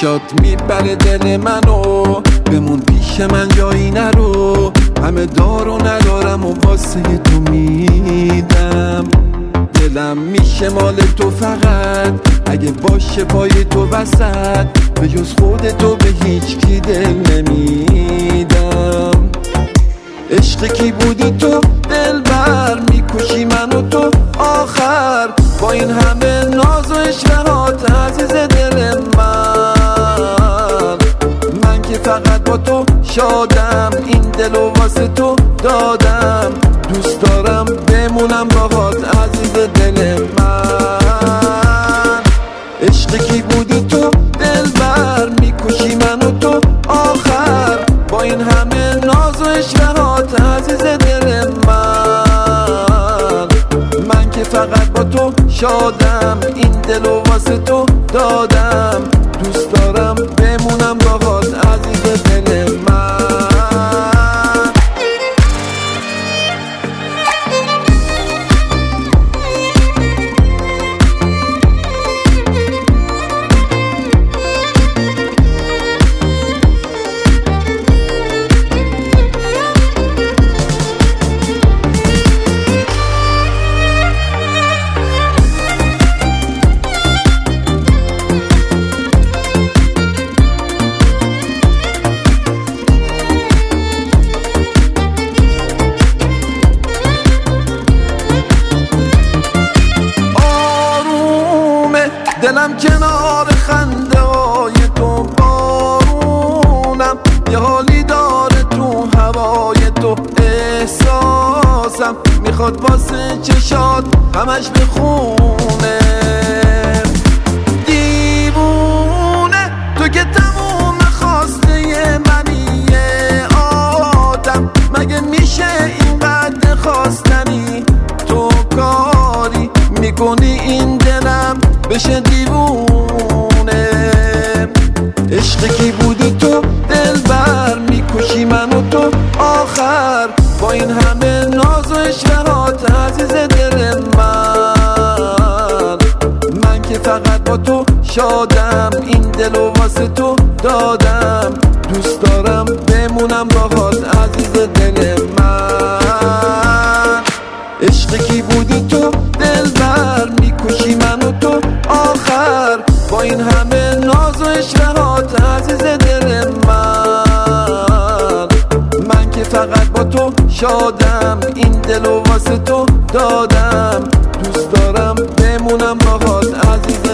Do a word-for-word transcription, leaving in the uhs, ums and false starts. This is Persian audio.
چشات میبره دل منو، بمون پیش من جایی نرو. همه دار و ندارم و واسه تو میدم، دلم میشه مال تو فقط اگه باشه پای تو وسط. به جز خودتو به هیچ کی دل نمیدم. عشق کی بودی تو دلبر، میکشی منو تو آخر با این همه ناز و اشتهات عزیز دل من. من که فقط با تو شادم، این دلو واسه تو دادم. دوست دارم بمونم باهات عزیز دل من. عشق کی بودی تو دلبر، میکشی منو تو آخر با این همه ناز و اشتهات عزیز دل من. من که فقط با تو شادم، این دلو واسه تو دادم. دوست دارم بمونم باهات عزیز دل من. دلم کنار خنده های تو بارونم، یه حالی داره تو هوای تو احساسم. میخواد واسه چشات همش بخونه دیوونه. تو که تموم خواسته منی آدم، مگه میشه اینقدر خواستنی؟ تو کاری میکنی این دلم بشه دیوونه. عشق کی بودی تو دلبر، میکشی منو تو آخر با این همه ناز و اشتهات عزیز دل من. من که فقط با تو شادم، این دلو واسه تو دادم. دوست دارم بمونم باهات عزیز دل من. عشق کی بودی تو دلبر، میکشی منو تو آخر با این همه ناز و اشتهات عزیز دل من. من که فقط با تو شادم، این دلو واسه تو دادم. دوست دارم بمونم باهات عزیز